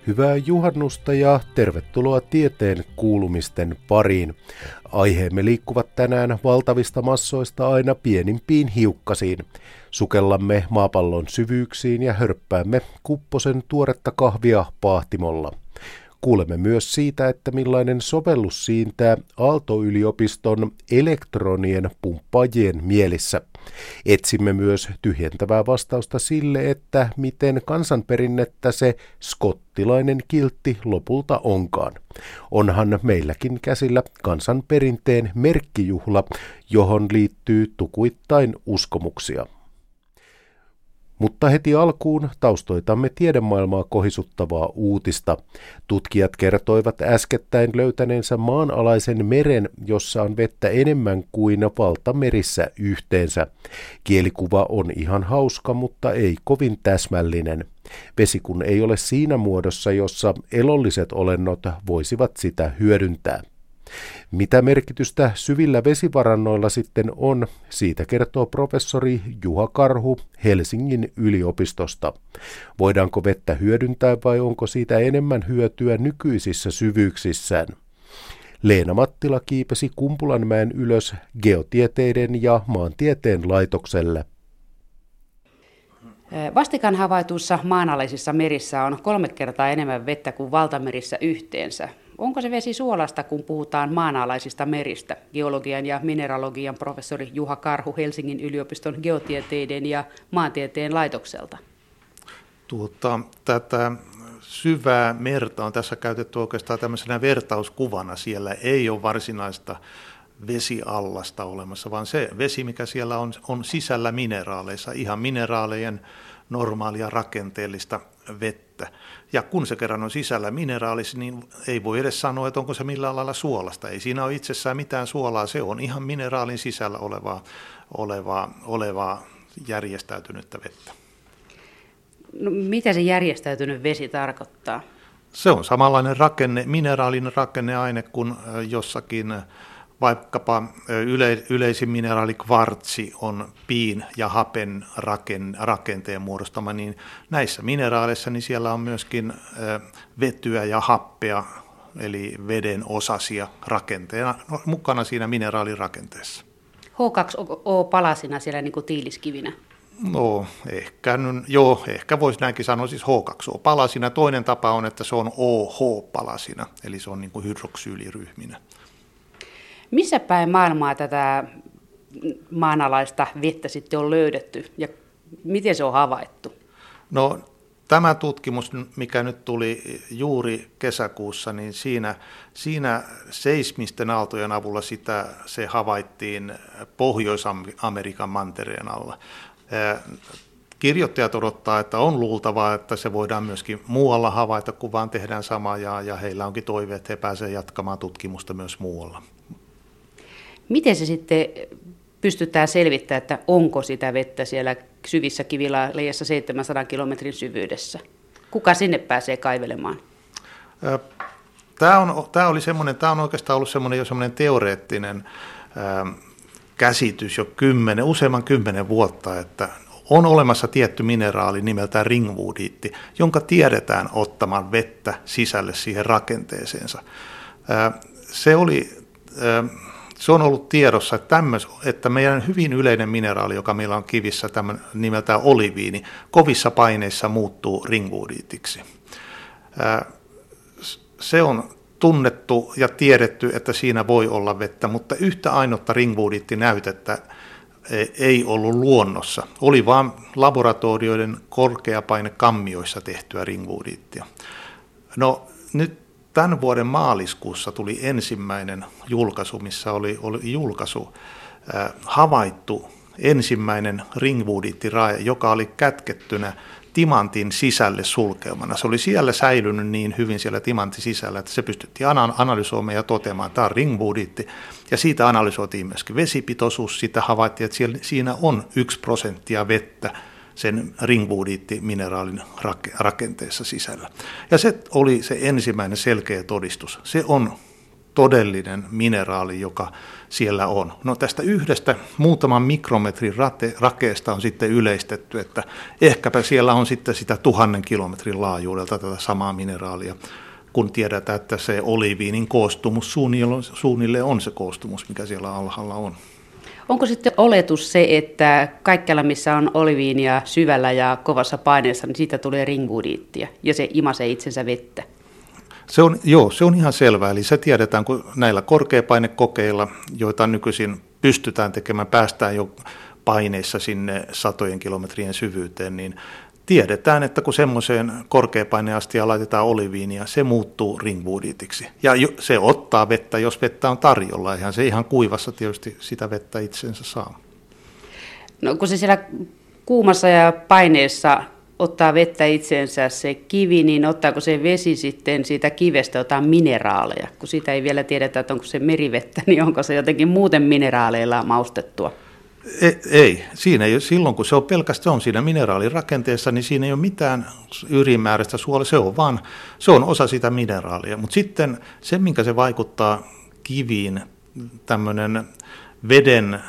Hyvää juhannusta ja tervetuloa tieteen kuulumisten pariin. Aiheemme liikkuvat tänään valtavista massoista aina pienimpiin hiukkasiin. Sukellamme maapallon syvyyksiin ja hörppäämme Kupposen tuoretta kahvia pahtimolla. Kuulemme myös siitä, että millainen sovellus siintää Aalto-yliopiston elektronien pumppaajien mielissä. Etsimme myös tyhjentävää vastausta sille, että miten kansanperinnettä se skottilainen kiltti lopulta onkaan. Onhan meilläkin käsillä kansanperinteen merkkijuhla, johon liittyy tukuittain uskomuksia. Mutta heti alkuun taustoitamme tiedemaailmaa kohisuttavaa uutista. Tutkijat kertoivat äskettäin löytäneensä maanalaisen meren, jossa on vettä enemmän kuin valtamerissä yhteensä. Kielikuva on ihan hauska, mutta ei kovin täsmällinen. Vesi kun ei ole siinä muodossa, jossa elolliset olennot voisivat sitä hyödyntää. Mitä merkitystä syvillä vesivarannoilla sitten on, siitä kertoo professori Juha Karhu Helsingin yliopistosta. Voidaanko vettä hyödyntää vai onko siitä enemmän hyötyä nykyisissä syvyyksissään? Leena Mattila kiipesi Kumpulanmäen ylös geotieteiden ja maantieteen laitokselle. Vastikään havaituissa maanalaisissa merissä on 3 kertaa enemmän vettä kuin valtamerissä yhteensä. Onko se vesi suolasta, kun puhutaan maanalaisista meristä? Geologian ja mineralogian professori Juha Karhu Helsingin yliopiston geotieteiden ja maantieteen laitokselta. Tätä syvää merta on tässä käytetty oikeastaan tämmöisenä vertauskuvana. Siellä ei ole varsinaista vesiallasta olemassa, vaan se vesi, mikä siellä on sisällä mineraaleissa, ihan mineraalejen normaalia rakenteellista vettä. Ja kun se kerran on sisällä mineraalissa, niin ei voi edes sanoa, että onko se millään lailla suolasta. Ei siinä ole itsessään mitään suolaa, se on ihan mineraalin sisällä olevaa järjestäytynyttä vettä. No, mitä se järjestäytynyt vesi tarkoittaa? Se on samanlainen mineraalinen rakenneaine kuin jossakin. Vaikkapa yleisin mineraali kvartsi on piin ja hapen rakenteen muodostama, niin näissä mineraaleissa niin siellä on myöskin vetyä ja happea, eli veden osasia rakenteena mukana siinä mineraalirakenteessa. H2O-palasina siellä niin kuin tiiliskivinä? No, ehkä voisi näinkin sanoa, siis H2O-palasina. Toinen tapa on, että se on OH-palasina, eli se on niin kuin hydroksyyliryhminä. Missä päin maailmaa tätä maanalaista vettä sitten on löydetty ja miten se on havaittu? No, tämä tutkimus, mikä nyt tuli juuri kesäkuussa, niin siinä seismisten aaltojen avulla se havaittiin Pohjois-Amerikan mantereen alla. Kirjoittajat odottaa, että on luultavaa, että se voidaan myöskin muualla havaita, kun vaan tehdään samaa ja heillä onkin toive, että he pääsevät jatkamaan tutkimusta myös muualla. Miten se sitten pystytään selvittämään, että onko sitä vettä siellä syvissä kivilajeissa 700 kilometrin syvyydessä? Kuka sinne pääsee kaivelemaan? Tämä on oikeastaan ollut semmoinen teoreettinen käsitys jo useamman 10 vuotta, että on olemassa tietty mineraali nimeltään ringwoodiitti, jonka tiedetään ottamaan vettä sisälle siihen rakenteeseensa. Se on ollut tiedossa, että meidän hyvin yleinen mineraali, joka meillä on kivissä, nimeltään oliviini, kovissa paineissa muuttuu ringwoodiitiksi. Se on tunnettu ja tiedetty, että siinä voi olla vettä, mutta yhtä ainutta ringwoodiittinäytettä ei ollut luonnossa. Oli vain laboratorioiden korkeapainekammioissa tehtyä ringwoodiittia. No nyt tämän vuoden maaliskuussa tuli ensimmäinen julkaisu, missä oli havaittu ensimmäinen ringwoodiittirae, joka oli kätkettynä timantin sisälle sulkeumana. Se oli siellä säilynyt niin hyvin siellä timantin sisällä, että se pystyttiin analysoimaan ja toteamaan, että tämä on ringwoodiitti. Ja siitä analysoitiin myöskin vesipitoisuus. Sitä havaittiin, että siinä on 1% vettä sen ringwoodiitti-mineraalin rakenteessa sisällä. Ja se oli se ensimmäinen selkeä todistus. Se on todellinen mineraali, joka siellä on. No tästä yhdestä muutaman mikrometrin rakeesta on sitten yleistetty, että ehkäpä siellä on sitten sitä 1000 kilometrin laajuudelta tätä samaa mineraalia, kun tiedetään, että se oliiviinin koostumus suunnilleen on se koostumus, mikä siellä alhaalla on. Onko sitten oletus se, että kaikkialla missä on oliviinia syvällä ja kovassa paineessa, niin siitä tulee ringwoodiittia ja se imasee itsensä vettä? Se on ihan selvää. Eli se tiedetään, kun näillä korkeapainekokeilla, joita nykyisin pystytään tekemään, päästään jo paineissa sinne 100 kilometrien syvyyteen, niin tiedetään, että kun semmoiseen korkeapaineastiaan laitetaan oliviinia, se muuttuu ringwoodiitiksi. Ja se ottaa vettä, jos vettä on tarjolla. Eihän se ihan kuivassa tietysti sitä vettä itsensä saa. No kun se siellä kuumassa ja paineessa ottaa vettä itseensä se kivi, niin ottaako se vesi sitten siitä kivestä jotain mineraaleja? Kun siitä ei vielä tiedetä, että onko se merivettä, niin onko se jotenkin muuten mineraaleilla maustettua? Ei. Siinä ei, silloin kun se on pelkästään siinä mineraalirakenteessa, niin siinä ei ole mitään ylimääräistä suolaa, se on osa sitä mineraalia. Mutta sitten se, minkä se vaikuttaa kiviin, tämmöinen veden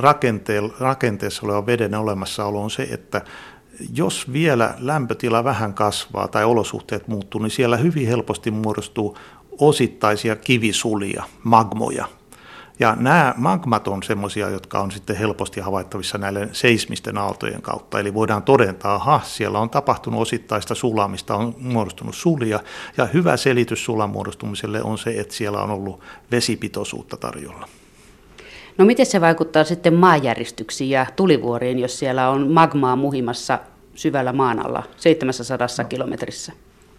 rakenteessa oleva veden olemassaolo on se, että jos vielä lämpötila vähän kasvaa tai olosuhteet muuttuu, niin siellä hyvin helposti muodostuu osittaisia kivisulia, magmoja. Ja nämä magmat on semmoisia, jotka on sitten helposti havaittavissa näiden seismisten aaltojen kautta. Eli voidaan todentaa, että siellä on tapahtunut osittaista sulamista, on muodostunut sulia. Ja hyvä selitys sulan muodostumiselle on se, että siellä on ollut vesipitoisuutta tarjolla. No miten se vaikuttaa sitten maanjäristyksiin ja tulivuoriin, jos siellä on magmaa muhimassa syvällä maan alla 700 kilometrissä?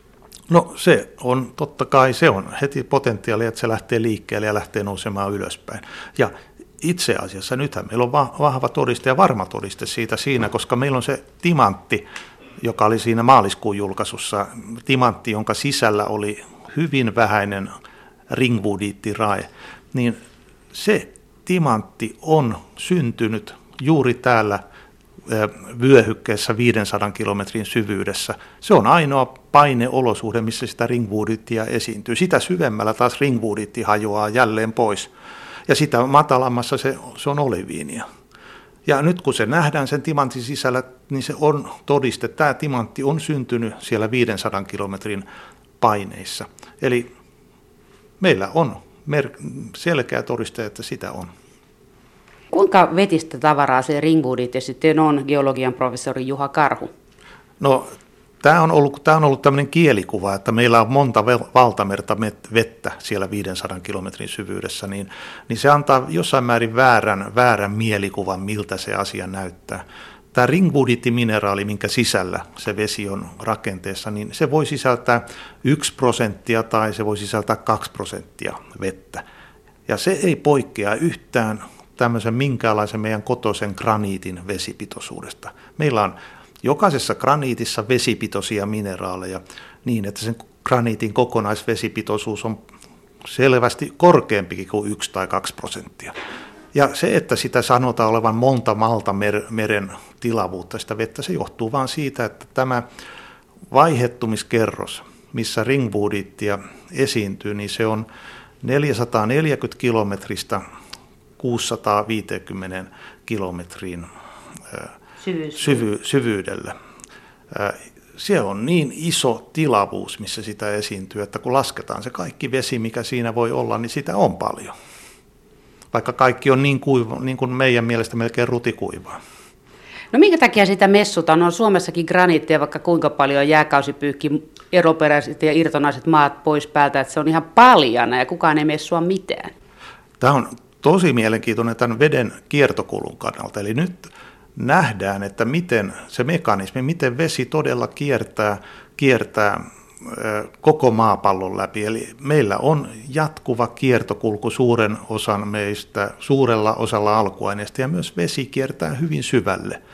No se on, totta kai se on heti potentiaalia, että se lähtee liikkeelle ja lähtee nousemaan ylöspäin. Ja itse asiassa nythän meillä on vahva todiste ja varma todiste siitä siinä, koska meillä on se timantti, joka oli siinä maaliskuun julkaisussa, timantti, jonka sisällä oli hyvin vähäinen ringwoodiittirae, niin se timantti on syntynyt juuri täällä vyöhykkeessä 500 kilometrin syvyydessä. Se on ainoa paineolosuhde, missä sitä ringwoodiittia esiintyy. Sitä syvemmällä taas ringwoodiitti hajoaa jälleen pois. Ja sitä matalammassa se on oliviinia. Ja nyt kun se nähdään sen timantin sisällä, niin se on todiste, että tämä timantti on syntynyt siellä 500 kilometrin paineissa. Eli meillä on selkeä todiste, että sitä on. Kuinka vetistä tavaraa se ringwoodiitti sitten on, geologian professori Juha Karhu? No, tämä on ollut tämmöinen kielikuva, että meillä on monta valtamerta vettä siellä 500 kilometrin syvyydessä, niin se antaa jossain määrin väärän mielikuvan, miltä se asia näyttää. Tämä ringwoodiittimineraali, minkä sisällä se vesi on rakenteessa, niin se voi sisältää 1% tai se voi sisältää 2% vettä. Ja se ei poikkea yhtään tämmöisen minkäänlaisen meidän kotoisen graniitin vesipitoisuudesta. Meillä on jokaisessa graniitissa vesipitoisia mineraaleja niin, että sen graniitin kokonaisvesipitoisuus on selvästi korkeampikin kuin 1 tai 2%. Ja se, että sitä sanotaan olevan monta meren tilavuutta sitä vettä, se johtuu vain siitä, että tämä vaihettumiskerros, missä ringwoodiittia esiintyy, niin se on 440 kilometristä 650 kilometrin syvyydellä. Se on niin iso tilavuus, missä sitä esiintyy, että kun lasketaan se kaikki vesi, mikä siinä voi olla, niin sitä on paljon. Vaikka kaikki on niin kuiva, niin kuin meidän mielestä melkein rutikuivaa. No minkä takia sitä messutaan? On Suomessakin graniittia, vaikka kuinka paljon jääkausi pyyhki eroperäiset ja irtonaiset maat pois päältä, että se on ihan paljana ja kukaan ei messua mitään. Tämä on tosi mielenkiintoinen tämän veden kiertokulun kannalta. Eli nyt nähdään, että miten se mekanismi, miten vesi todella kiertää koko maapallon läpi. Eli meillä on jatkuva kiertokulku suurella osalla alkuaineista ja myös vesi kiertää hyvin syvälle.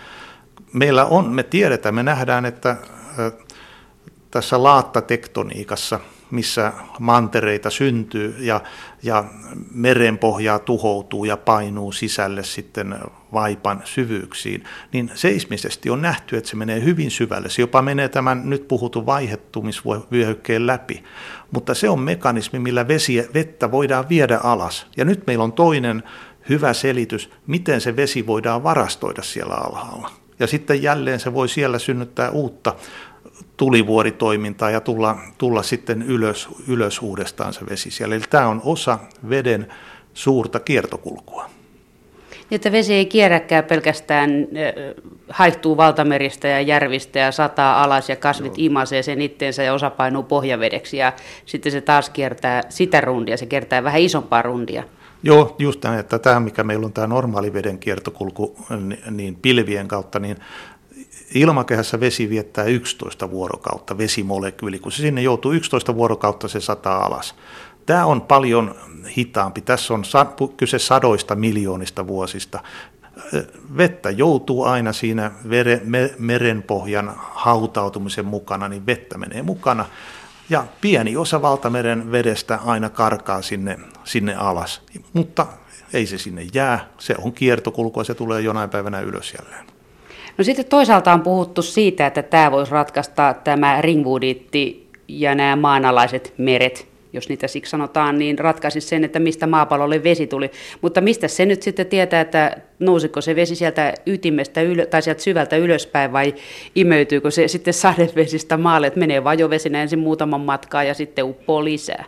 Me nähdään, että tässä laattatektoniikassa, missä mantereita syntyy ja merenpohjaa tuhoutuu ja painuu sisälle sitten vaipan syvyyksiin, niin seismisesti on nähty, että se menee hyvin syvälle. Se jopa menee tämän nyt puhutun vaihettumisvyöhykkeen läpi, mutta se on mekanismi, millä vettä voidaan viedä alas. Ja nyt meillä on toinen hyvä selitys, miten se vesi voidaan varastoida siellä alhaalla. Ja sitten jälleen se voi siellä synnyttää uutta tulivuoritoimintaa ja tulla sitten ylös uudestaan se vesi siellä. Eli tämä on osa veden suurta kiertokulkua. Että vesi ei kierräkään pelkästään haihtuu valtameristä ja järvistä ja sataa alas ja kasvit imasee sen itteensä ja osa painuu pohjavedeksi ja sitten se taas kiertää sitä rundia, se kiertää vähän isompaa rundia. Joo, just näin, että tämä mikä meillä on tämä normaali veden kiertokulku niin pilvien kautta, niin ilmakehässä vesi viettää 11 vuorokautta, vesimolekyyli, kun se sinne joutuu 11 vuorokautta, se sataa alas. Tämä on paljon hitaampi, tässä on kyse sadoista miljoonista vuosista. Vettä joutuu aina siinä merenpohjan hautautumisen mukana, niin vettä menee mukana. Ja pieni osa valtameren vedestä aina karkaa sinne alas, mutta ei se sinne jää, se on kiertokulkua, se tulee jonain päivänä ylös jälleen. No sitten toisaalta on puhuttu siitä, että tämä voisi ratkaista tämä ringwoodiitti ja nämä maanalaiset meret, jos niitä siksi sanotaan, niin ratkaisisi sen, että mistä maapallolle vesi tuli. Mutta mistä se nyt sitten tietää, että nousiko se vesi sieltä ytimestä tai sieltä syvältä ylöspäin vai imeytyykö se sitten sadevesistä maalle, että menee vajovesinä ensin muutaman matkaa ja sitten uppoo lisää?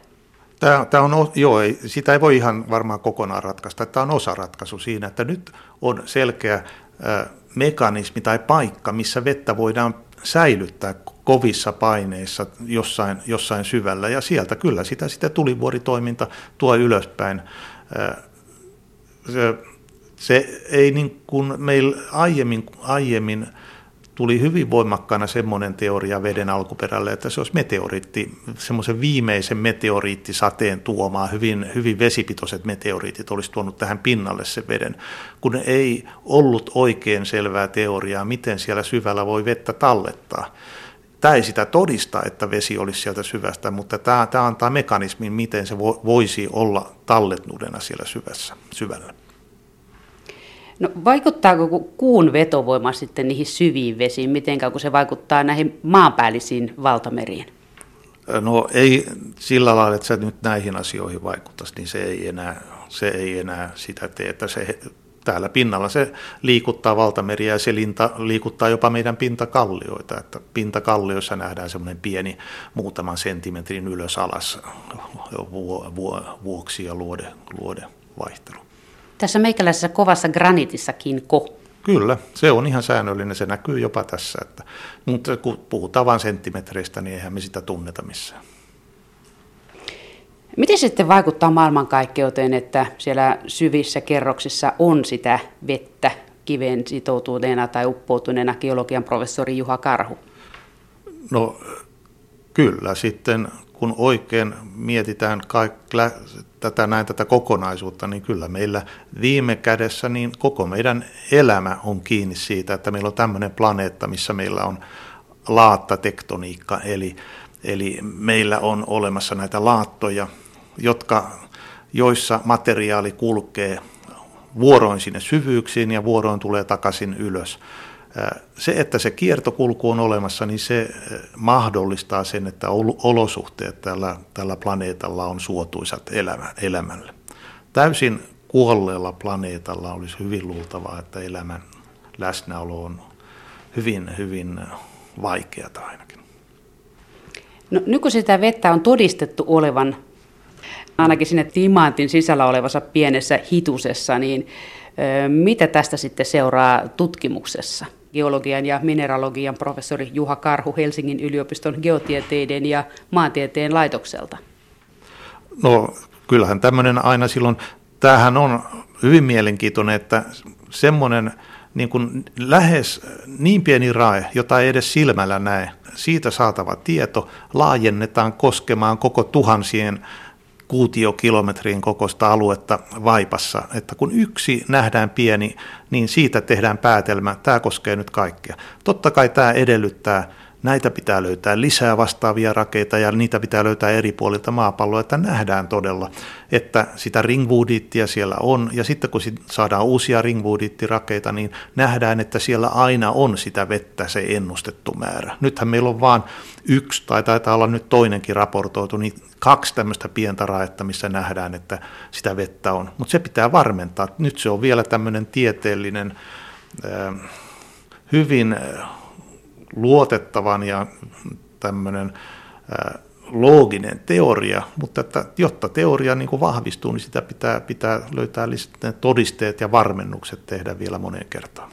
Sitä ei voi ihan varmaan kokonaan ratkaista. Tämä on osaratkaisu siinä, että nyt on selkeä mekanismi tai paikka, missä vettä voidaan säilyttää kovissa paineissa jossain syvällä, ja sieltä kyllä sitä tulivuoritoiminta tuo ylöspäin. Se ei niin kuin meillä aiemmin tuli hyvin voimakkaana semmoinen teoria veden alkuperälle, että se olisi meteoriitti, semmoisen viimeisen meteoriittisateen tuomaa, hyvin vesipitoiset meteoriitit olisi tuonut tähän pinnalle sen veden, kun ei ollut oikein selvää teoriaa, miten siellä syvällä voi vettä tallettaa. Tämä ei sitä todista, että vesi olisi sieltä syvästä, mutta tämä antaa mekanismin, miten se voisi olla talletnuudena siellä syvällä. No vaikuttaako kuun vetovoima sitten niihin syviin vesiin, mitenkään kun se vaikuttaa näihin maanpäällisiin valtameriin? No ei sillä lailla, että se nyt näihin asioihin vaikuttaisi, niin se ei enää sitä tee, että se täällä pinnalla se liikuttaa valtameriä ja se liikuttaa jopa meidän pintakallioita, että pintakallioissa nähdään semmoinen pieni muutaman senttimetrin ylös alas vuoksi ja luode vaihtelu. Tässä meikäläisessä kovassa graniitissakin Kyllä, se on ihan säännöllinen, se näkyy jopa tässä, mutta kun puhutaan vain senttimetreistä, niin eihän me sitä tunneta missään. Miten sitten vaikuttaa maailmankaikkeuteen, että siellä syvissä kerroksissa on sitä vettä kiveen sitoutuneena tai uppoutuneena geologian professori Juha Karhu? No kyllä, sitten kun oikein mietitään tätä kokonaisuutta, niin kyllä meillä viime kädessä niin koko meidän elämä on kiinni siitä, että meillä on tämmöinen planeetta, missä meillä on laattatektroniikka, eli meillä on olemassa näitä laattoja, joissa materiaali kulkee vuoroin sinne syvyyksiin ja vuoroin tulee takaisin ylös. Se, että se kiertokulku on olemassa, niin se mahdollistaa sen, että olosuhteet tällä planeetalla on suotuisat elämälle. Täysin kuolleella planeetalla olisi hyvin luultavaa, että elämän läsnäolo on hyvin vaikeata ainakin. No, nyt kun sitä vettä on todistettu olevan ainakin sinne timantin sisällä olevassa pienessä hitusessa, niin mitä tästä sitten seuraa tutkimuksessa? Geologian ja mineralogian professori Juha Karhu Helsingin yliopiston geotieteiden ja maantieteen laitokselta. No kyllähän tämmöinen aina silloin, tämähän on hyvin mielenkiintoinen, että semmoinen niin kuin lähes niin pieni rae, jota ei edes silmällä näe, siitä saatava tieto laajennetaan koskemaan koko tuhansien kuutiokilometrin kokoista aluetta vaipassa, että kun yksi nähdään pieni, niin siitä tehdään päätelmä, tämä koskee nyt kaikkea. Totta kai tämä edellyttää näitä pitää löytää lisää vastaavia rakeita ja niitä pitää löytää eri puolilta maapalloa, että nähdään todella, että sitä ringwoodiittia siellä on ja sitten kun saadaan uusia ringwoodiittirakeita, niin nähdään, että siellä aina on sitä vettä se ennustettu määrä. Nythän meillä on vain yksi tai taitaa olla nyt toinenkin raportoitu, niin 2 tämmöistä pientä raetta, missä nähdään, että sitä vettä on, mutta se pitää varmentaa. Nyt se on vielä tämmöinen tieteellinen, hyvin luotettavan ja tämmöinen looginen teoria, mutta että jotta teoria niin kuin vahvistuu, niin sitä pitää löytää todisteet ja varmennukset tehdä vielä moneen kertaan.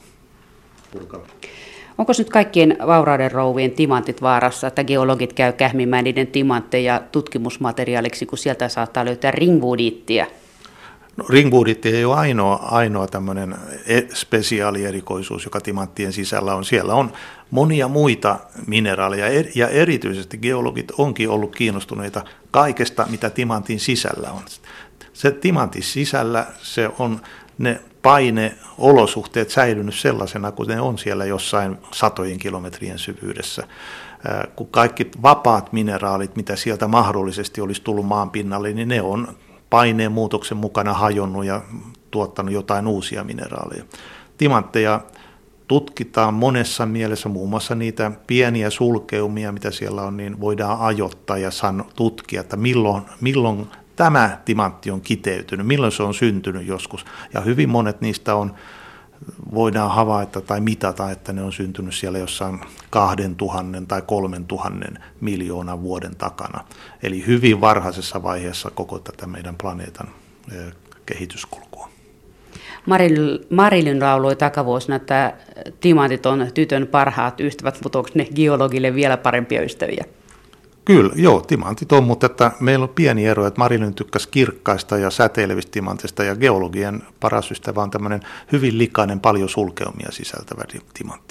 Onko nyt kaikkien vaurauden rouvien timantit vaarassa, että geologit käy kähmimään niiden timantteja tutkimusmateriaaliksi, kun sieltä saattaa löytää ringwoodiittia? No, ringwoodiitti ei ole ainoa tämmöinen spesiaalierikoisuus, joka timanttien sisällä on. Siellä on monia muita mineraaleja ja erityisesti geologit onkin ollut kiinnostuneita kaikesta, mitä timantin sisällä on. Se timantin sisällä se on ne paineolosuhteet säilynyt sellaisena, kuin ne on siellä jossain satojen kilometrien syvyydessä. Kun kaikki vapaat mineraalit, mitä sieltä mahdollisesti olisi tullut maan pinnalle, niin ne on paineen muutoksen mukana hajonnut ja tuottanut jotain uusia mineraaleja. Timantteja tutkitaan monessa mielessä, muun muassa niitä pieniä sulkeumia, mitä siellä on, niin voidaan ajoittaa ja tutkia, että milloin tämä timantti on kiteytynyt, milloin se on syntynyt joskus. Ja hyvin monet niistä voidaan havaita tai mitata, että ne on syntynyt siellä jossain 2000 tai 3000 miljoonan vuoden takana. Eli hyvin varhaisessa vaiheessa koko tätä meidän planeetan kehityskulkua. Marilyn lauloi takavuosina, että timantit on tytön parhaat ystävät, mutta onko ne geologille vielä parempia ystäviä? Kyllä, joo, timantit on, mutta että meillä on pieni ero, että Marilyn tykkäsi kirkkaista ja säteilevistä timantista ja geologian paras ystävä on tämmöinen hyvin likainen, paljon sulkeumia sisältävä timantti.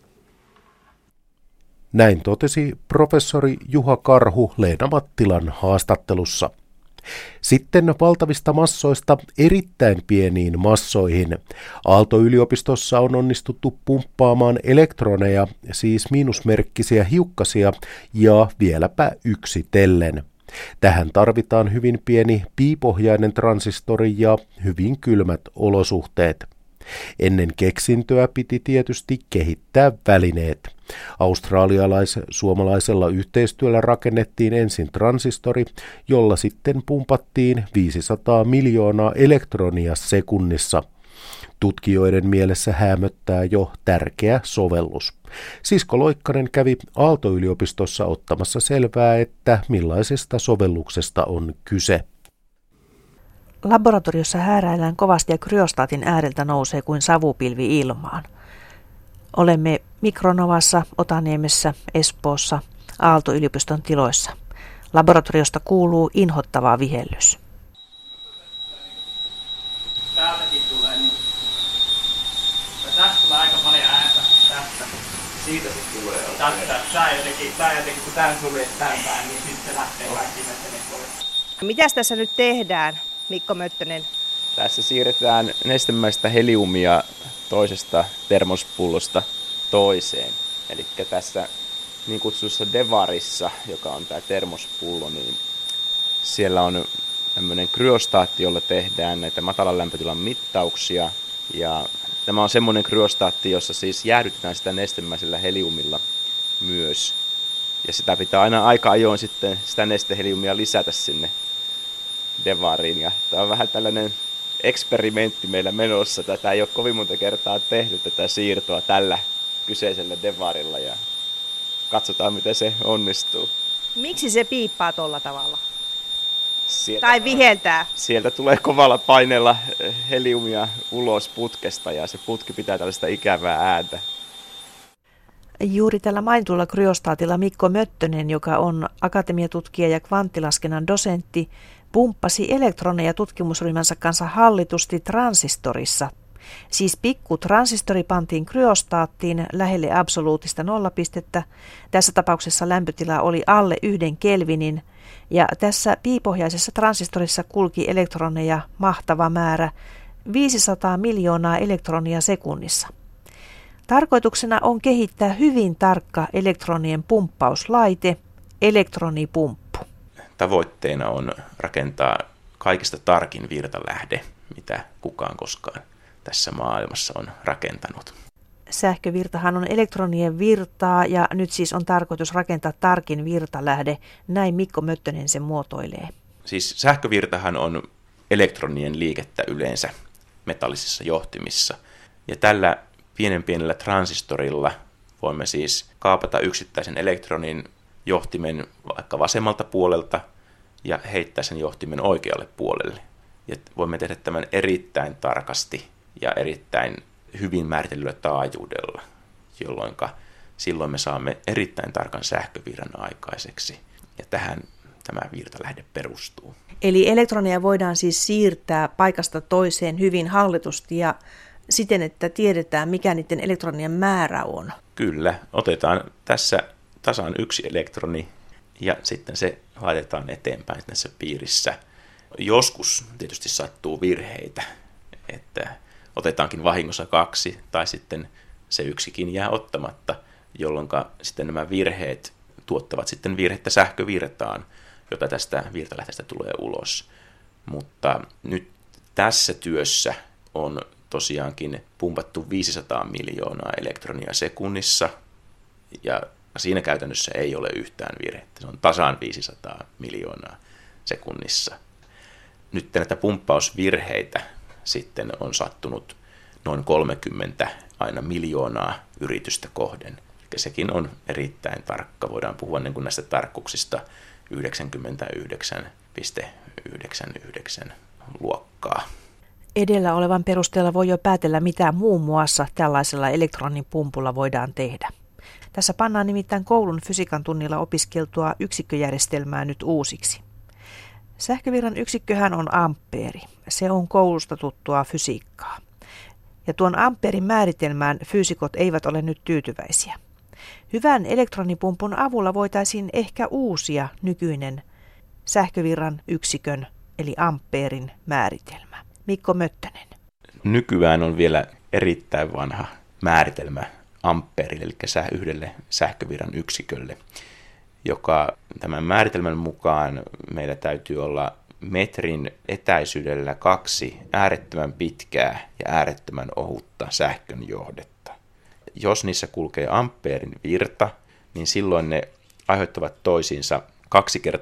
Näin totesi professori Juha Karhu Leena Mattilan haastattelussa. Sitten valtavista massoista erittäin pieniin massoihin. Aalto-yliopistossa on onnistuttu pumppaamaan elektroneja, siis miinusmerkkisiä hiukkasia, ja vieläpä yksitellen. Tähän tarvitaan hyvin pieni piipohjainen transistori ja hyvin kylmät olosuhteet. Ennen keksintöä piti tietysti kehittää välineet. Australialais-suomalaisella yhteistyöllä rakennettiin ensin transistori, jolla sitten pumpattiin 500 miljoonaa elektronia sekunnissa. Tutkijoiden mielessä häämöttää jo tärkeä sovellus. Sisko Loikkanen kävi Aalto-yliopistossa ottamassa selvää, että millaisesta sovelluksesta on kyse. Laboratoriossa hääräillään kovasti ja kryostaatin ääreltä nousee kuin savupilvi ilmaan. Olemme Mikronovassa, Otaniemessä, Espoossa, Aalto-yliopiston tiloissa. Laboratoriosta kuuluu inhottava vihellys. Täältäkin tulee niin. Tästä tulee aika paljon ääntä. Tästä. Siitä se tulee. Tää jotenkin, kun tää sulje tän päin, niin sitten lähtee kaikki mettene pois. Mitäs tässä nyt tehdään, Mikko Möttönen? Tässä siirretään nestemäistä heliumia toisesta termospullosta toiseen. Eli tässä niin kutsussa devarissa, joka on tämä termospullo, niin siellä on tämmöinen kryostaatti, jolla tehdään näitä matalan lämpötilan mittauksia. Ja tämä on semmoinen kryostaatti, jossa siis jäähdytetään sitä nestemäisellä heliumilla myös. Ja sitä pitää aina aika ajoin sitten sitä nesteheliumia lisätä sinne devariin. Ja tämä on vähän tällainen eksperimentti meillä menossa. Tätä ei ole kovin monta kertaa tehty tätä siirtoa tällä kyseisellä devarilla ja katsotaan miten se onnistuu. Miksi se piippaa tolla tavalla? Sieltä, tai viheltää? Sieltä tulee kovalla paineella heliumia ulos putkesta ja se putki pitää tällaista ikävää ääntä. Juuri tällä mainitulla kryostaatilla Mikko Möttönen, joka on akatemiatutkija ja kvanttilaskennan dosentti, pumppasi elektroneja tutkimusryhmänsä kanssa hallitusti transistorissa. Siis pikku transistori pantiin kryostaattiin lähelle absoluuttista nollapistettä. Tässä tapauksessa lämpötila oli alle 1 kelvinin ja tässä piipohjaisessa transistorissa kulki elektroneja mahtava määrä 500 miljoonaa elektronia sekunnissa. Tarkoituksena on kehittää hyvin tarkka elektronien pumppauslaite, elektronipumppu. Tavoitteena on rakentaa kaikista tarkin virtalähde, mitä kukaan koskaan tässä maailmassa on rakentanut. Sähkövirtahan on elektronien virtaa ja nyt siis on tarkoitus rakentaa tarkin virtalähde. Näin Mikko Möttönen sen muotoilee. Siis sähkövirtahan on elektronien liikettä yleensä metallisissa johtimissa. Ja tällä pienellä transistorilla voimme siis kaapata yksittäisen elektronin johtimen vaikka vasemmalta puolelta ja heittää sen johtimen oikealle puolelle. Ja voimme tehdä tämän erittäin tarkasti ja erittäin hyvin määritellyllä taajuudella, jolloin silloin me saamme erittäin tarkan sähkövirran aikaiseksi. Ja tähän tämä virtalähde perustuu. Eli elektroneja voidaan siis siirtää paikasta toiseen hyvin hallitusti ja siten, että tiedetään, mikä niiden elektronien määrä on. Kyllä, otetaan tässä tasan yksi elektroni ja sitten se laitetaan eteenpäin tässä piirissä. Joskus tietysti sattuu virheitä, että otetaankin vahingossa 2 tai sitten se yksikin jää ottamatta, jolloin sitten nämä virheet tuottavat sitten virhettä sähkövirtaan, jota tästä virtalähteestä tulee ulos. Mutta nyt tässä työssä on tosiaankin pumpattu 500 miljoonaa elektronia sekunnissa ja siinä käytännössä ei ole yhtään virhettä. Se on tasan 500 miljoonaa sekunnissa. Nyt näitä pumppausvirheitä sitten on sattunut noin 30 aina miljoonaa yritystä kohden. Eli sekin on erittäin tarkka. Voidaan puhua niin kuin näistä tarkkuuksista 99,99 luokkaa. Edellä olevan perusteella voi jo päätellä, mitä muun muassa tällaisella elektronipumpulla voidaan tehdä. Tässä pannaan nimittäin koulun fysiikan tunnilla opiskeltua yksikköjärjestelmää nyt uusiksi. Sähkövirran yksikköhän on ampeeri. Se on koulusta tuttua fysiikkaa. Ja tuon ampeerin määritelmään fyysikot eivät ole nyt tyytyväisiä. Hyvän elektronipumpun avulla voitaisiin ehkä uusia nykyinen sähkövirran yksikön eli ampeerin määritelmä. Mikko Möttönen. Nykyään on vielä erittäin vanha määritelmä ampeerille, eli yhdelle sähkövirran yksikölle, joka tämän määritelmän mukaan meillä täytyy olla metrin etäisyydellä 2 äärettömän pitkää ja äärettömän ohutta sähkönjohdetta. Jos niissä kulkee ampeerin virta, niin silloin ne aiheuttavat toisiinsa 2 ×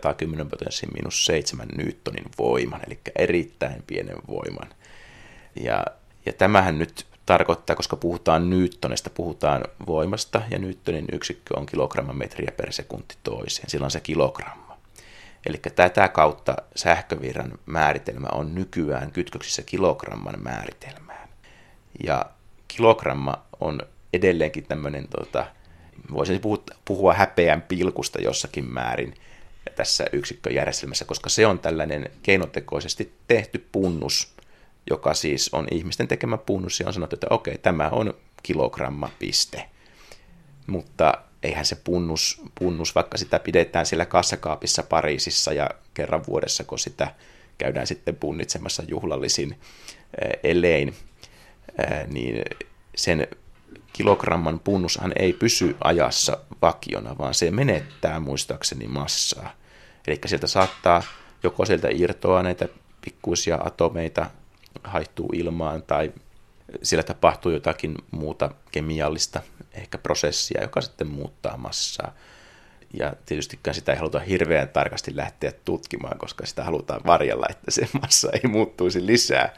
10⁻⁷ newtonin voiman, eli erittäin pienen voiman. Ja tämähän nyt tarkoittaa, koska puhutaan newtonista, puhutaan voimasta, ja newtonin yksikkö on kilogramman metriä per sekunti toiseen. Silloin se kilogramma. Eli tätä kautta sähkövirran määritelmä on nykyään kytköksissä kilogramman määritelmään. Ja kilogramma on edelleenkin tämmöinen, voisin puhua häpeän pilkusta jossakin määrin tässä yksikköjärjestelmässä, koska se on tällainen keinotekoisesti tehty punnus, joka siis on ihmisten tekemä punnus, ja on sanottu, että okei, tämä on kilogramma, piste. Mutta eihän se punnus, vaikka sitä pidetään siellä kassakaapissa Pariisissa, ja kerran vuodessa, kun sitä käydään sitten punnitsemassa juhlallisin elein, niin sen kilogramman punnushan ei pysy ajassa vakiona, vaan se menettää muistaakseni massaa. Eli sieltä saattaa joko sieltä irtoa näitä pikkuisia atomeita, haihtuu ilmaan, tai siellä tapahtuu jotakin muuta kemiallista ehkä prosessia, joka sitten muuttaa massaa. Ja tietystikään sitä ei haluta hirveän tarkasti lähteä tutkimaan, koska sitä halutaan varjella, että se massa ei muuttuisi lisää.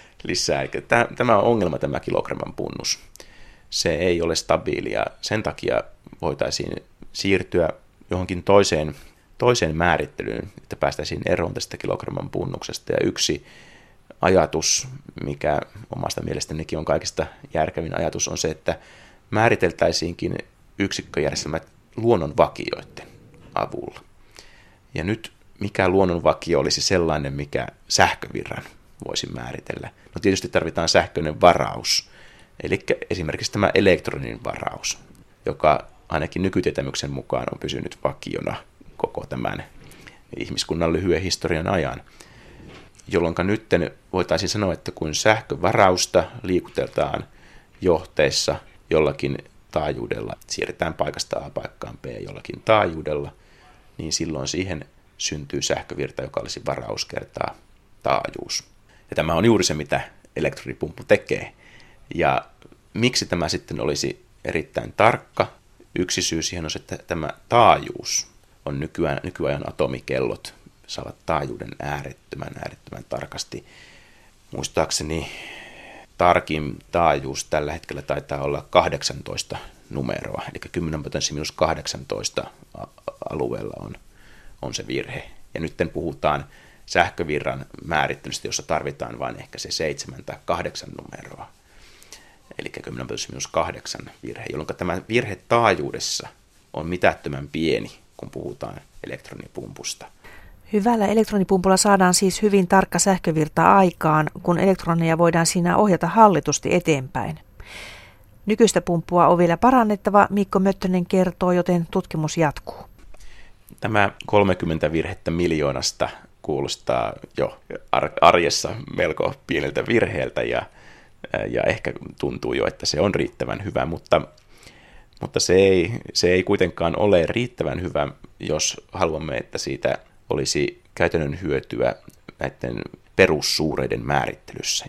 Tämä on ongelma, tämä kilogramman punnus. Se ei ole stabiilia. Sen takia voitaisiin siirtyä johonkin toiseen määrittelyyn, että päästäisiin eroon tästä kilogramman punnuksesta. Ja yksi ajatus, mikä omasta mielestänikin on kaikista järkevin ajatus, on se, että määriteltäisiinkin yksikköjärjestelmät luonnonvakioiden avulla. Ja nyt mikä luonnonvakio olisi sellainen, mikä sähkövirran voisi määritellä? No tietysti tarvitaan sähköinen varaus, eli esimerkiksi tämä elektronin varaus, joka ainakin nykytietämyksen mukaan on pysynyt vakiona koko tämän ihmiskunnan lyhyen historian ajan. Jolloin nyt voitaisiin sanoa, että kun sähkövarausta liikuteltaan johteessa jollakin taajuudella, siirretään paikasta A paikkaan B jollakin taajuudella, niin silloin siihen syntyy sähkövirta, joka olisi varaus kertaa taajuus. Ja tämä on juuri se, mitä elektroninipumppu tekee. Ja miksi tämä sitten olisi erittäin tarkka? Yksi syy siihen on se, että tämä taajuus on nykyajan atomikellot saavat taajuuden äärettömän tarkasti. Muistaakseni tarkin taajuus tällä hetkellä taitaa olla 18 numeroa, eli 10⁻⁸ alueella on se virhe. Ja nyt puhutaan sähkövirran määrittelystä, jossa tarvitaan vain ehkä se 7 tai 8 numeroa, eli 10⁻⁸ virhe, jolloin tämä virhe taajuudessa on mitättömän pieni, kun puhutaan elektronipumpusta. Hyvällä elektronipumpulla saadaan siis hyvin tarkka sähkövirta aikaan, kun elektroneja voidaan siinä ohjata hallitusti eteenpäin. Nykyistä pumppua on vielä parannettava, Mikko Möttönen kertoo, joten tutkimus jatkuu. Tämä 30 virhettä miljoonasta kuulostaa jo arjessa melko pieneltä virheeltä ja ehkä tuntuu jo, että se on riittävän hyvä, mutta se ei kuitenkaan ole riittävän hyvä, jos haluamme, että siitä olisi käytännön hyötyä näiden perussuureiden määrittelyssä.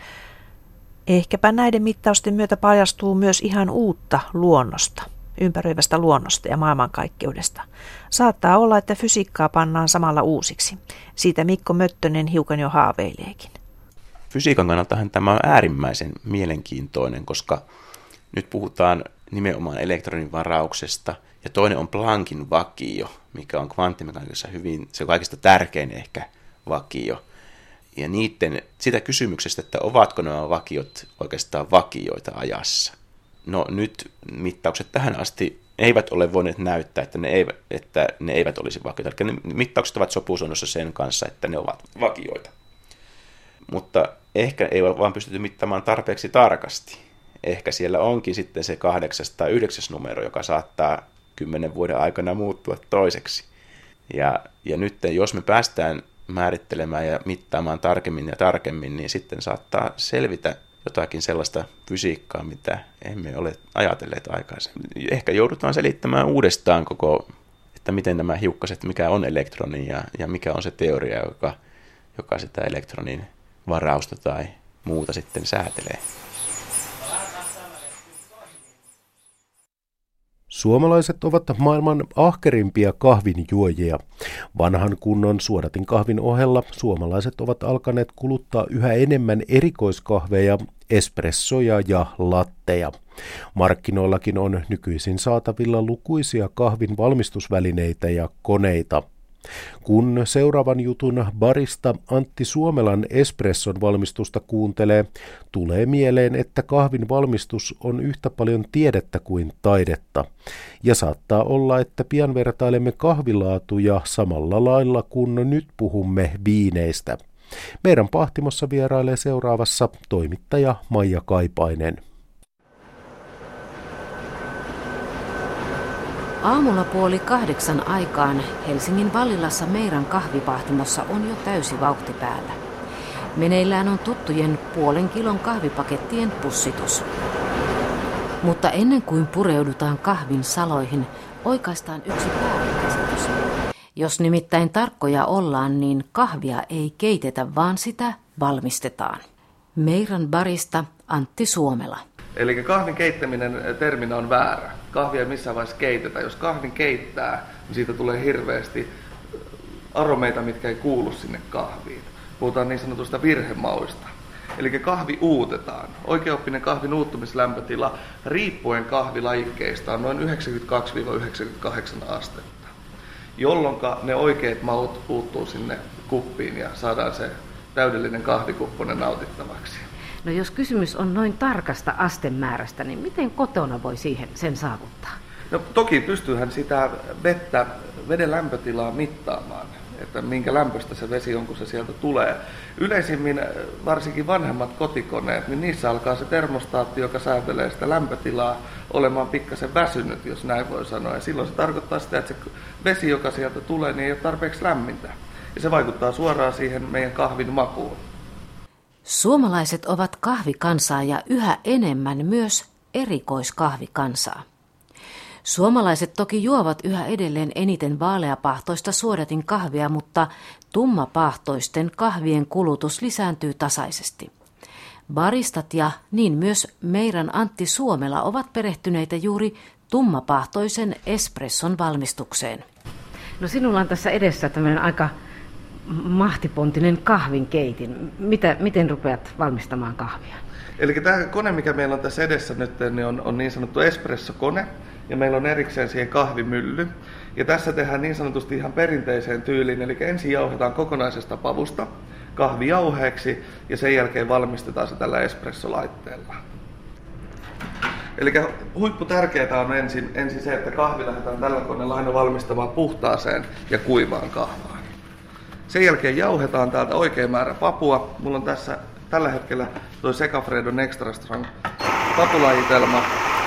Ehkäpä näiden mittausten myötä paljastuu myös ihan uutta luonnosta, ympäröivästä luonnosta ja maailmankaikkeudesta. Saattaa olla, että fysiikkaa pannaan samalla uusiksi. Siitä Mikko Möttönen hiukan jo haaveileekin. Fysiikan kannaltahan tämä on äärimmäisen mielenkiintoinen, koska nyt puhutaan nimenomaan elektronin varauksesta, ja toinen on Planckin vakio, mikä on kvanttimekaniikassa se kaikista tärkein ehkä vakio. Ja sitä kysymyksestä, että ovatko nämä vakiot oikeastaan vakioita ajassa. No nyt mittaukset tähän asti eivät ole voineet näyttää, että ne eivät olisi vakioita. Eli ne mittaukset ovat sopusoinnussa sen kanssa, että ne ovat vakioita. Mutta ehkä ei ole vaan pystytty mittaamaan tarpeeksi tarkasti. Ehkä siellä onkin sitten se 8. tai 9. numero, joka saattaa 10 vuoden aikana muuttua toiseksi. Ja nyt jos me päästään määrittelemään ja mittaamaan tarkemmin, niin sitten saattaa selvitä jotakin sellaista fysiikkaa, mitä emme ole ajatelleet aikaisemmin. Ehkä joudutaan selittämään uudestaan että miten nämä hiukkaset, mikä on elektroni ja mikä on se teoria, joka sitä elektronin varausta tai muuta sitten säätelee. Suomalaiset ovat maailman ahkerimpia kahvinjuojia. Vanhan kunnon suodatinkahvin ohella suomalaiset ovat alkaneet kuluttaa yhä enemmän erikoiskahveja, espressoja ja latteja. Markkinoillakin on nykyisin saatavilla lukuisia kahvin valmistusvälineitä ja koneita. Kun seuraavan jutun barista Antti Suomelan espresson valmistusta kuuntelee, tulee mieleen, että kahvin valmistus on yhtä paljon tiedettä kuin taidetta. Ja saattaa olla, että pian vertailemme kahvilaatuja samalla lailla kuin nyt puhumme viineistä. Meidän pahtimossa vierailee seuraavassa toimittaja Maija Kaipainen. Aamulla 7:30 aikaan Helsingin Vallilassa Meiran kahvipahtimossa on jo täysi vauhti päällä. Meneillään on tuttujen 0,5 kilon kahvipakettien pussitus. Mutta ennen kuin pureudutaan kahvin saloihin, oikaistaan yksi väärinkäsitys. Jos nimittäin tarkkoja ollaan, niin kahvia ei keitetä, vaan sitä valmistetaan. Meiran barista Antti Suomela. Eli kahvin keittäminen terminä on väärä. Kahvia ei missään vaiheessa keitetä. Jos kahvin keittää, niin siitä tulee hirveästi aromeita, mitkä ei kuulu sinne kahviin. Puhutaan niin sanotusta virhemauista. Eli kahvi uutetaan. Oikeaoppinen kahvin uuttumislämpötila riippuen kahvilajikkeista on noin 92-98 astetta, jolloin ne oikeat maut uuttuu sinne kuppiin ja saadaan se täydellinen kahvikupponen nautittavaksi. No jos kysymys on noin tarkasta astemäärästä, niin miten kotona voi sen saavuttaa? No toki pystyyhän sitä veden lämpötilaa mittaamaan, että minkä lämpöistä se vesi on, kun se sieltä tulee. Yleisimmin varsinkin vanhemmat kotikoneet, niin niissä alkaa se termostaatti, joka säätelee sitä lämpötilaa, olemaan pikkasen väsynyt, jos näin voi sanoa. Ja silloin se tarkoittaa sitä, että se vesi, joka sieltä tulee, niin ei ole tarpeeksi lämmintä. Ja se vaikuttaa suoraan siihen meidän kahvin makuun. Suomalaiset ovat kahvikansaa ja yhä enemmän myös erikoiskahvikansaa. Suomalaiset toki juovat yhä edelleen eniten vaaleapahtoista suodatin kahvia, mutta tummapahtoisten kahvien kulutus lisääntyy tasaisesti. Baristat ja niin myös meidän Antti Suomela ovat perehtyneitä juuri tummapahtoisen espresson valmistukseen. No sinulla on tässä edessä tämmöinen aika mahtipontinen kahvinkeitin. Miten rupeat valmistamaan kahvia? Eli tämä kone, mikä meillä on tässä edessä nyt, niin on niin sanottu espressokone. Ja meillä on erikseen siihen kahvimylly. Ja tässä tehdään niin sanotusti ihan perinteiseen tyyliin. Eli ensin jauhetaan kokonaisesta pavusta kahvijauheeksi ja sen jälkeen valmistetaan se tällä espressolaitteella. Eli huippu tärkeää on ensin se, että kahvi lähdetään tällä koneella aina valmistamaan puhtaaseen ja kuivaan kahvaan. Sen jälkeen jauhetaan täältä oikea määrä papua. Mulla on tässä tällä hetkellä tuo Segafredon Extra Strong papulajitelma.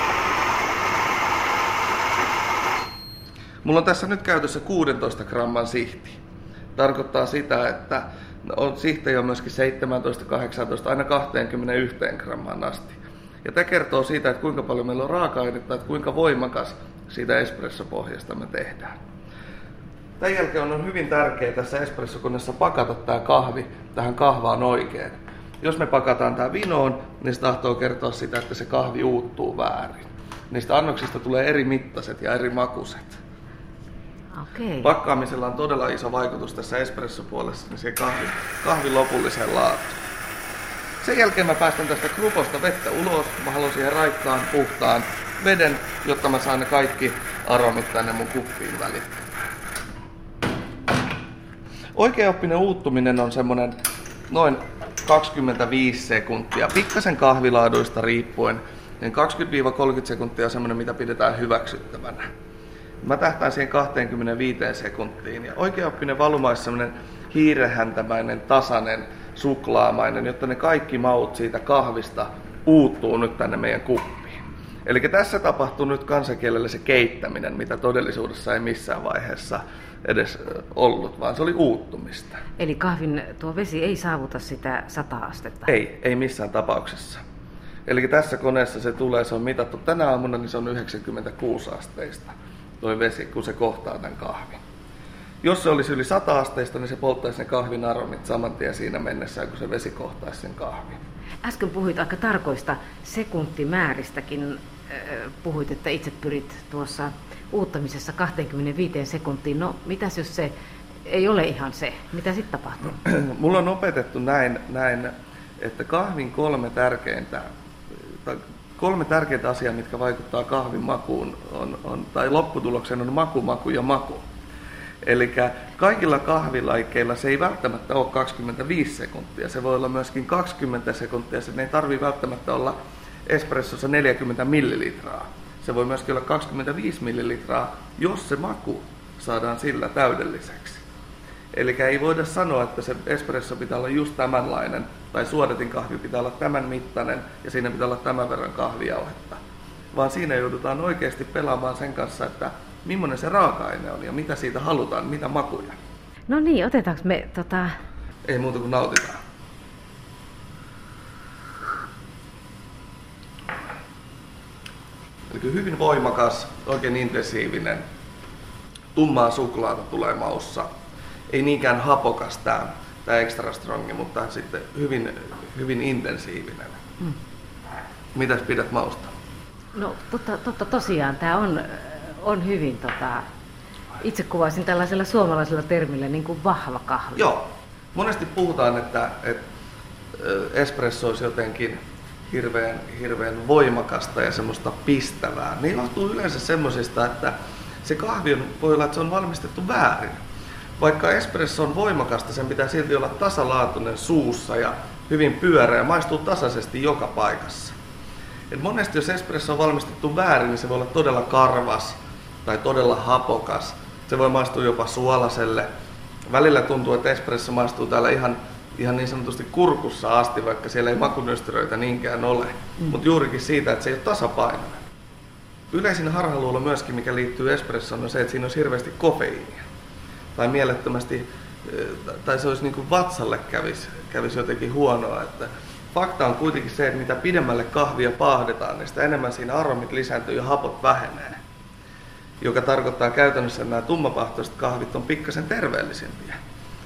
Mulla on tässä nyt käytössä 16 gramman sihti. Tarkoittaa sitä, että on sihtejä on myöskin 17, 18, aina 21 grammaan asti. Ja tämä kertoo siitä, että kuinka paljon meillä on raaka-ainetta, että kuinka voimakas siitä espressopohjasta me tehdään. Tämän jälkeen on hyvin tärkeää tässä espressokoneessa pakata tämä kahvi tähän kahvaan oikein. Jos me pakataan tämä vinoon, niin se tahtoo kertoa sitä, että se kahvi uuttuu väärin. Niistä annoksista tulee eri mittaiset ja eri makuiset. Okay. Pakkaamisella on todella iso vaikutus tässä espressopuolessa niin siihen kahvin lopulliseen laatuun. Sen jälkeen mä päästän tästä kruposta vettä ulos. Mä haluan siihen raikkaan, puhtaan veden, jotta mä saan ne kaikki aromit tänne mun kuppiin välittää. Oikeaoppinen uuttuminen on semmonen noin 25 sekuntia. Pikkasen kahvilaaduista riippuen, niin 20-30 sekuntia on semmonen, mitä pidetään hyväksyttävänä. Mä tähtään siihen 25 sekuntiin. Ja oikeaoppinen valuma on semmoinen hiirehäntämäinen, tasainen, suklaamainen, jotta ne kaikki maut siitä kahvista uuttuu nyt tänne meidän kuppiin. Eli tässä tapahtuu nyt kansankielellä se keittäminen, mitä todellisuudessa ei missään vaiheessa edes ollut, vaan se oli uuttumista. Eli kahvin tuo vesi ei saavuta sitä 100 astetta? Ei missään tapauksessa. Eli tässä koneessa se on mitattu tänä aamuna, niin se on 96 asteista tuo vesi, kun se kohtaa tämän kahvin. Jos se olisi yli 100 asteista, niin se polttaisi ne kahvin aromit saman tien siinä mennessä, kun se vesi kohtaisi sen kahvin. Äsken puhuit aika tarkoista sekuntimääristäkin. Puhuit, että itse pyrit tuossa uuttamisessa 25 sekuntiin. No, mitäs jos se ei ole ihan se? Mitä sitten tapahtuu? Mulla on opetettu näin, että kahvin kolme tärkeintä asiaa, mitkä vaikuttaa kahvin makuun, tai lopputulokseen on maku ja maku. Eli kaikilla kahvilajikkeilla se ei välttämättä ole 25 sekuntia, se voi olla myöskin 20 sekuntia, se ei tarvitse välttämättä olla espressossa 40 millilitraa. Se voi myöskin olla 25 millilitraa, jos se maku saadaan sillä täydelliseksi. Eli ei voida sanoa, että se espresso pitää olla just tämänlainen, tai suodatin kahvi pitää olla tämän mittainen, ja siinä pitää olla tämän verran kahvijauhetta. Vaan siinä joudutaan oikeasti pelaamaan sen kanssa, että millainen se raaka-aine on ja mitä siitä halutaan, mitä makuja. No niin, otetaanko me Ei muuta kuin nautitaan. Eli hyvin voimakas, oikein intensiivinen, tummaa suklaata tulee maussa. Ei niinkään hapokas tämä extra strongi, mutta sitten hyvin intensiivinen. Mitäs pidät mausta? No tosiaan tämä on hyvin, itse kuvaisin tällaisella suomalaisella termillä niin kuin vahva kahvi. Joo. Monesti puhutaan, että espresso olisi jotenkin hirveän voimakasta ja semmoista pistävää. Niin johtuu yleensä semmoisesta, että se kahvi voi olla, että se on valmistettu väärin. Vaikka espresso on voimakasta, sen pitää silti olla tasalaatuinen suussa ja hyvin pyöreä ja maistuu tasaisesti joka paikassa. Et monesti jos espresso on valmistettu väärin, niin se voi olla todella karvas tai todella hapokas. Se voi maistua jopa suolaselle. Välillä tuntuu, että espresso maistuu täällä ihan niin sanotusti kurkussa asti, vaikka siellä ei makunystyröitä niinkään ole. Mutta juurikin siitä, että se ei ole tasapainoinen. Yleisin harhaluulo myöskin, mikä liittyy espressoon, on se, että siinä olisi hirveästi kofeiinia. Tai mielettömästi, tai se olisi niin kuin vatsalle kävisi jotenkin huonoa. Että fakta on kuitenkin se, että mitä pidemmälle kahvia paahdetaan, niin sitä enemmän siinä aromit lisääntyy ja hapot vähenee. Joka tarkoittaa käytännössä, että nämä tummapahtoiset kahvit on pikkasen terveellisempiä.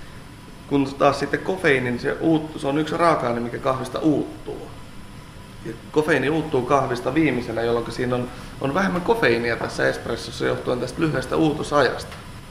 Kun taas sitten kofeiini, niin se on yksi raaka-aine, mikä kahvista uuttuu. Ja kofeiini uuttuu kahvista viimeisenä, jolloin siinä on vähemmän kofeiinia tässä espressossa johtuen tästä lyhyestä uutusajasta.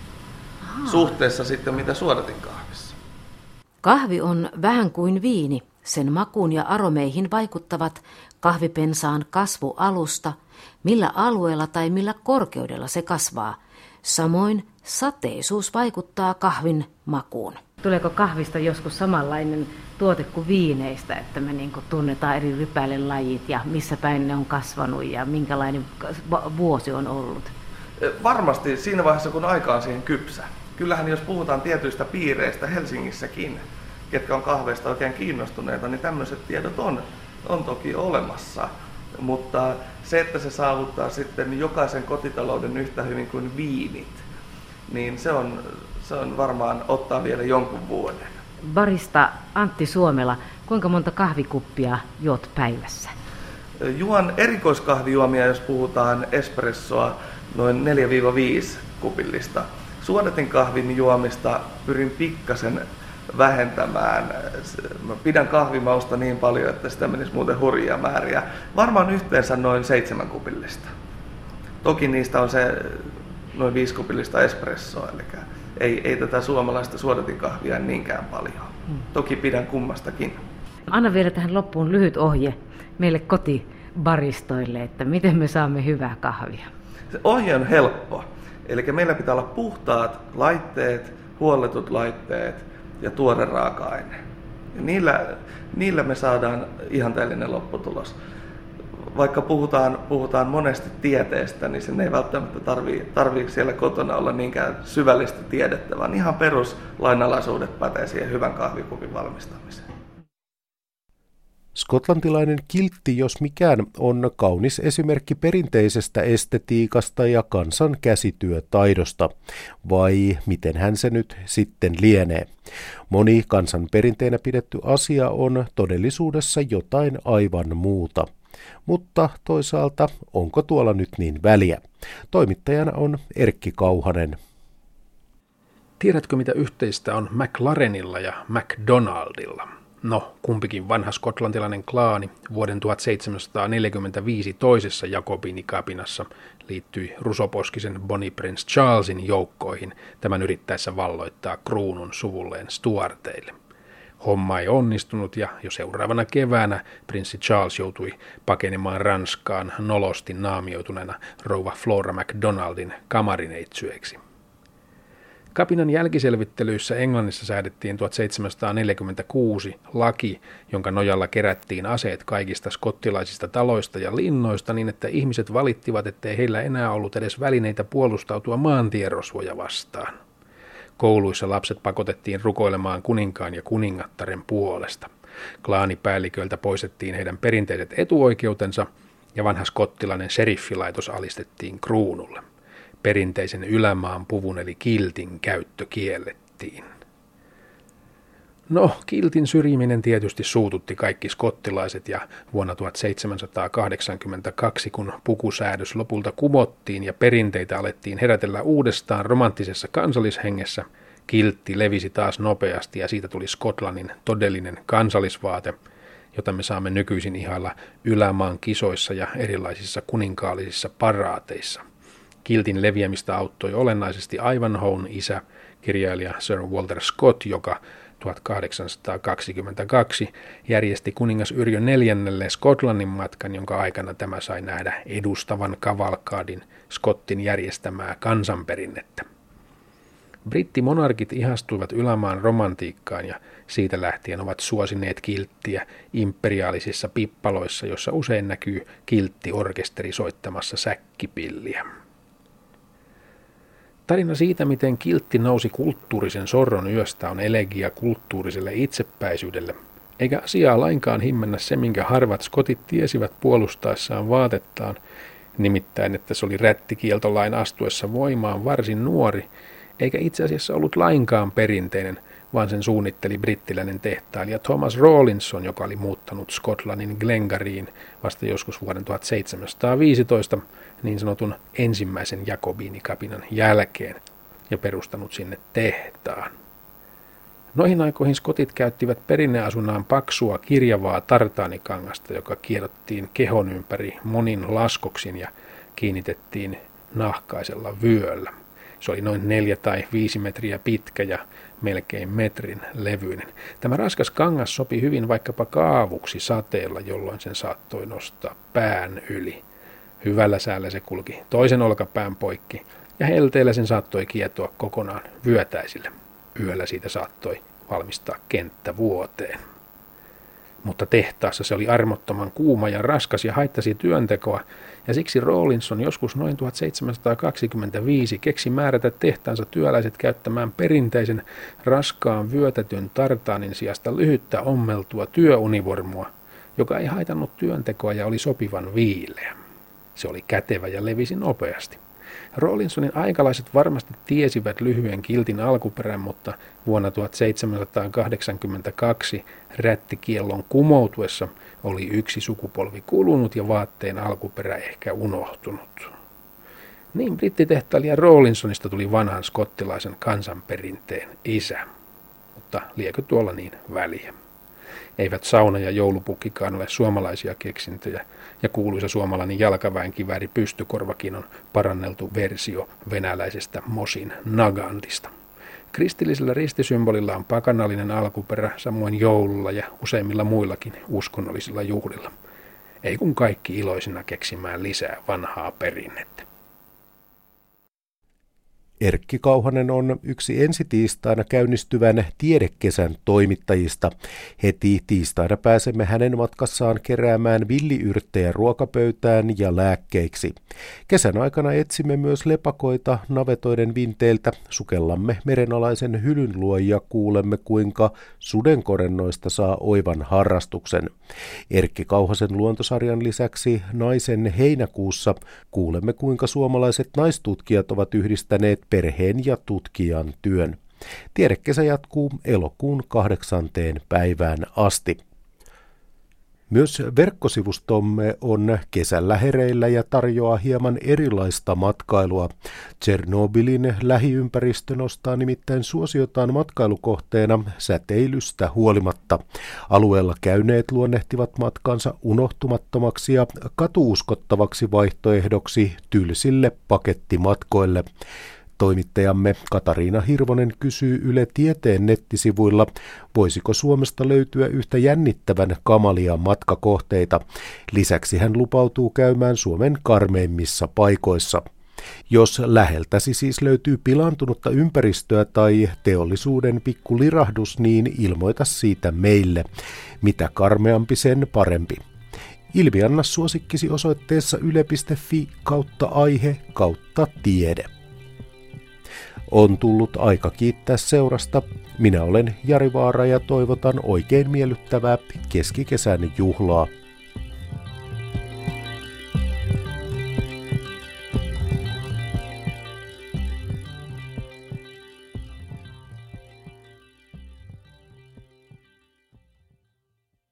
Suhteessa sitten mitä suodatin kahvissa. Kahvi on vähän kuin viini. Sen makuun ja aromeihin vaikuttavat kahvipensaan kasvualusta, millä alueella tai millä korkeudella se kasvaa. Samoin sateisuus vaikuttaa kahvin makuun. Tuleeko kahvista joskus samanlainen tuote kuin viineistä, että me niin kuin tunnetaan eri rypälelajit ja missä päin ne on kasvanut ja minkälainen vuosi on ollut? Varmasti siinä vaiheessa, kun aika on siihen kypsä. Kyllähän jos puhutaan tietyistä piireistä Helsingissäkin, ketkä on kahveista oikein kiinnostuneita, niin tämmöiset tiedot on toki olemassa. Mutta se, että se saavuttaa sitten jokaisen kotitalouden yhtä hyvin kuin viinit, niin se on varmaan ottaa vielä jonkun vuoden. Barista Antti Suomela, kuinka monta kahvikuppia juot päivässä? Juon erikoiskahvijuomia, jos puhutaan espressoa, noin 4-5 kupillista. Suodatin kahvin juomista pyrin pikkasen vähentämään. Mä pidän kahvimausta niin paljon, että sitä menisi muuten hurjia määriä. Varmaan yhteensä noin 7 kupillista. Toki niistä on se noin 5 kupillista espressoa, eli ei tätä suomalaista suodatinkahvia niinkään paljon. Toki pidän kummastakin. Anna vielä tähän loppuun lyhyt ohje meille kotibaristoille, että miten me saamme hyvää kahvia. Se ohje on helppo. Eli meillä pitää olla puhtaat laitteet, huolletut laitteet ja tuore raaka-aine. Ja niillä me saadaan ihanteellinen lopputulos. Vaikka puhutaan monesti tieteestä, niin sen ei välttämättä tarvitse siellä kotona olla niinkään syvällistä tiedettä, vaan ihan peruslainalaisuudet pätee siihen hyvän kahvikupin valmistamiseen. Skotlantilainen kiltti, jos mikään, on kaunis esimerkki perinteisestä estetiikasta ja kansan käsityötaidosta. Vai miten hän se nyt sitten lienee? Moni kansan perinteenä pidetty asia on todellisuudessa jotain aivan muuta. Mutta toisaalta, onko tuolla nyt niin väliä? Toimittajana on Erkki Kauhanen. Tiedätkö, mitä yhteistä on McLarenilla ja McDonaldilla? No, kumpikin vanha skotlantilainen klaani vuoden 1745 toisessa Jakobinikapinassa liittyi rusoposkisen Bonnie Prince Charlesin joukkoihin tämän yrittäessä valloittaa kruunun suvulleen Stuarteille. Homma ei onnistunut ja jo seuraavana keväänä prinssi Charles joutui pakenemaan Ranskaan nolosti naamioituneena rouva Flora MacDonaldin kamarineitsyöksi. Kapinan jälkiselvittelyissä Englannissa säädettiin 1746 laki, jonka nojalla kerättiin aseet kaikista skottilaisista taloista ja linnoista niin, että ihmiset valittivat, ettei heillä enää ollut edes välineitä puolustautua maantierosvoja vastaan. Kouluissa lapset pakotettiin rukoilemaan kuninkaan ja kuningattaren puolesta. Klaanipäälliköiltä poistettiin heidän perinteiset etuoikeutensa ja vanha skottilainen sheriffilaitos alistettiin kruunulle. Perinteisen ylämaan puvun eli kiltin käyttö kiellettiin. No, kiltin syrjiminen tietysti suututti kaikki skottilaiset ja vuonna 1782, kun pukusäädös lopulta kumottiin ja perinteitä alettiin herätellä uudestaan romanttisessa kansallishengessä, kiltti levisi taas nopeasti ja siitä tuli Skotlannin todellinen kansallisvaate, jota me saamme nykyisin ihailla ylämaan kisoissa ja erilaisissa kuninkaallisissa paraateissa. Kiltin leviämistä auttoi olennaisesti Ivanhoen isä, kirjailija Sir Walter Scott, joka 1822 järjesti kuningas Yrjö IV Skotlannin matkan, jonka aikana tämä sai nähdä edustavan kavalkaadin Scottin järjestämää kansanperinnettä. Brittimonarkit ihastuivat ylämaan romantiikkaan ja siitä lähtien ovat suosineet kilttiä imperiaalisissa pippaloissa, jossa usein näkyy kilttiorkesteri soittamassa säkkipilliä. Tarina siitä, miten kiltti nousi kulttuurisen sorron yöstä, on elegia kulttuuriselle itsepäisyydelle, eikä asiaa lainkaan himmennä se, minkä harvat skotit tiesivät puolustaessaan vaatettaan, nimittäin, että se oli rättikieltolain astuessa voimaan varsin nuori, eikä itse asiassa ollut lainkaan perinteinen, vaan sen suunnitteli brittiläinen tehtailija Thomas Rawlinson, joka oli muuttanut Skotlannin Glengariin vasta joskus vuoden 1715 niin sanotun ensimmäisen jakobiinikapinan jälkeen ja perustanut sinne tehtaan. Noihin aikoihin skotit käyttivät perinneasunaan paksua kirjavaa tartaanikangasta, joka kierrottiin kehon ympäri monin laskoksin ja kiinnitettiin nahkaisella vyöllä. Se oli noin 4 tai 5 metriä pitkä ja melkein metrin levyinen. Tämä raskas kangas sopi hyvin vaikkapa kaavuksi sateella, jolloin sen saattoi nostaa pään yli. Hyvällä säällä se kulki toisen olkapään poikki ja helteellä sen saattoi kietoa kokonaan vyötäisille. Yöllä siitä saattoi valmistaa kenttä vuoteen. Mutta tehtaassa se oli armottoman kuuma ja raskas ja haittasi työntekoa, ja siksi Rawlinson joskus noin 1725 keksi määrätä tehtaansa työläiset käyttämään perinteisen raskaan vyötätyn tartaanin sijasta lyhyttä ommeltua työunivormua, joka ei haitannut työntekoa ja oli sopivan viileä. Se oli kätevä ja levisi nopeasti. Rawlinsonin aikalaiset varmasti tiesivät lyhyen kiltin alkuperän, mutta vuonna 1782 rättikiellon kumoutuessa oli yksi sukupolvi kulunut ja vaatteen alkuperä ehkä unohtunut. Niin brittitehtailija Rawlinsonista tuli vanhan skottilaisen kansanperinteen isä, mutta liekö tuolla niin väliä? Eivät sauna ja joulupukkikaan ole suomalaisia keksintöjä, ja kuuluisa suomalainen jalkaväenkivääri pystykorvakin on paranneltu versio venäläisestä Mosin Nagantista. Kristillisellä ristisymbolilla on pakanallinen alkuperä, samoin joululla ja useimmilla muillakin uskonnollisilla juhlilla. Ei kun kaikki iloisina keksimään lisää vanhaa perinnettä. Erkki Kauhanen on yksi ensi tiistaina käynnistyvän tiedekesän toimittajista. Heti tiistaina pääsemme hänen matkassaan keräämään villiyrttejä ruokapöytään ja lääkkeiksi. Kesän aikana etsimme myös lepakoita navetoiden vinteiltä, sukellamme merenalaisen hylyn luo ja kuulemme, kuinka sudenkorennoista saa oivan harrastuksen. Erkki Kauhasen luontosarjan lisäksi Naisen heinäkuussa kuulemme, kuinka suomalaiset naistutkijat ovat yhdistäneet perheen ja tutkijan työn. Tiedekesä jatkuu elokuun 8. päivään asti. Myös verkkosivustomme on kesällä hereillä ja tarjoaa hieman erilaista matkailua. Tšernobylin lähiympäristö nostaa nimittäin suosiotaan matkailukohteena säteilystä huolimatta. Alueella käyneet luonnehtivat matkansa unohtumattomaksi ja katuuskottavaksi vaihtoehdoksi tylsille pakettimatkoille. Toimittajamme Katariina Hirvonen kysyy Yle Tieteen nettisivuilla, voisiko Suomesta löytyä yhtä jännittävän kamalia matkakohteita. Lisäksi hän lupautuu käymään Suomen karmeimmissa paikoissa. Jos läheltäsi siis löytyy pilaantunutta ympäristöä tai teollisuuden pikku lirahdus, niin ilmoita siitä meille. Mitä karmeampi, sen parempi. Ilmianna suosikkisi osoitteessa yle.fi/aihe/tiede. On tullut aika kiittää seurasta. Minä olen Jari Vaara ja toivotan oikein miellyttävää keskikesän juhlaa.